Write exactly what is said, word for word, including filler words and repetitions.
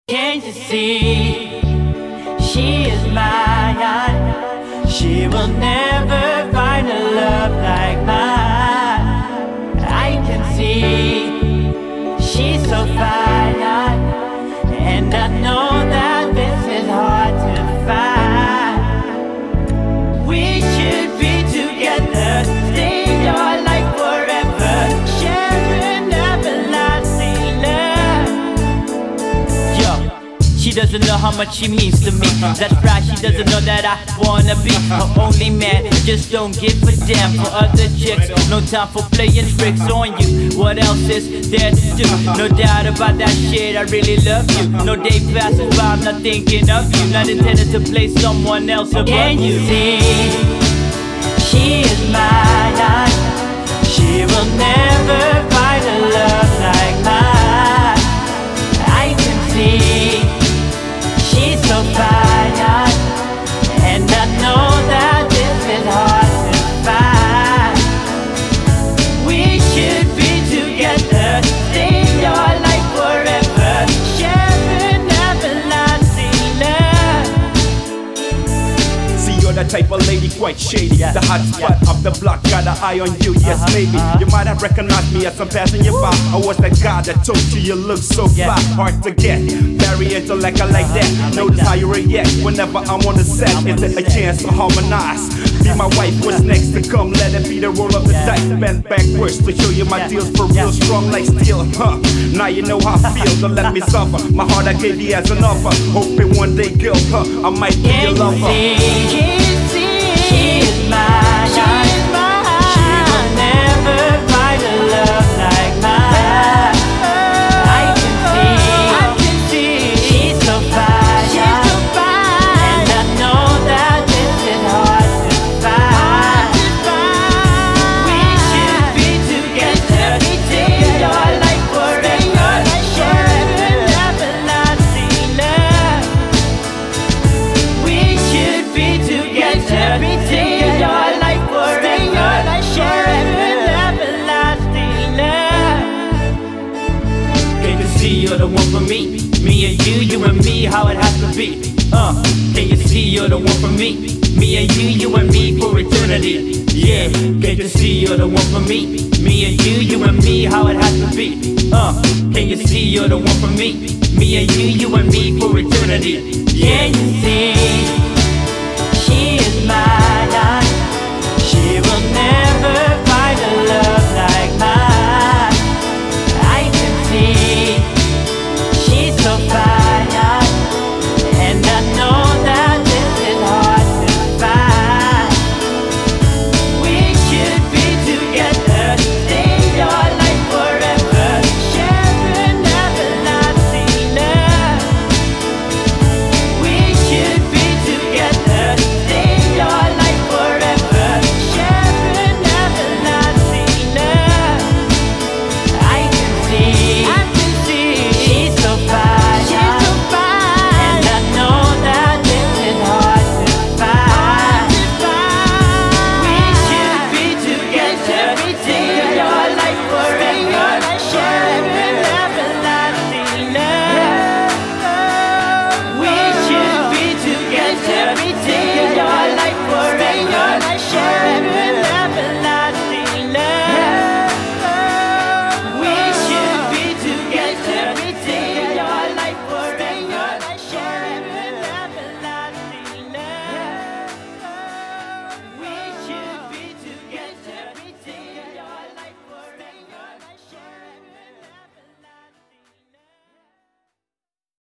Can't you see, she is mine. She will never find a love like mine. I can see, she's so fine. And I know that this is hard to find. We should be together, stay your life forever, sharing everlasting love. Yo, she doesn't know how much she means to me. That's right, she doesn't know that I wanna be her only man. Just don't give a damn for other chicks. No time for playing tricks on you. What else is there to do? No doubt about that shit, I really love you. No day passes by, I'm not thinking of you. Not intended to play someone else above you. Can you see, she is mine. She will never find a love like mine. I can see, she's so fine, and I know that this is hard to find. We should be together, stay your life forever, sharing everlasting love. See, you're the type of lady quite shady. Yeah. The hot spot of the block, got an eye on you, yes Uh-huh, maybe. uh-huh. You might have recognized me as I'm passing you by. I was that guy that told you you look so Yeah. fly, hard to get. Very intellect, I like that. I like Notice that. how you react whenever I'm on the set. I'm Is on it the a set. chance to harmonize? Be my wife, what's next to come? Let it be the roll of the Yeah. dice. Bend backwards to show you my Yeah. deals for Yeah. real, strong like steel. Huh? Now you know how I feel. Don't let me suffer. My heart I gave you as an offer. Hoping one day, girl, huh? I might be your Can you lover. see, she is mine. She will never find a love like mine. I can see, she's so fine, and I know that this is hard to find. We should be together, stay your life forever, sharing everlasting love. We should be together, stay your life forever, sharing everlasting love. Can you see you're the one for me? Me and you, you and me, how it has to be. Uh, can you see you're the one for me? Me and you, you and me for eternity. Yeah, can you see you're the one for me? Me and you, you and me, how it has to be. Uh, can you see you're the one for me? Me and you, you and me for eternity. Can you see?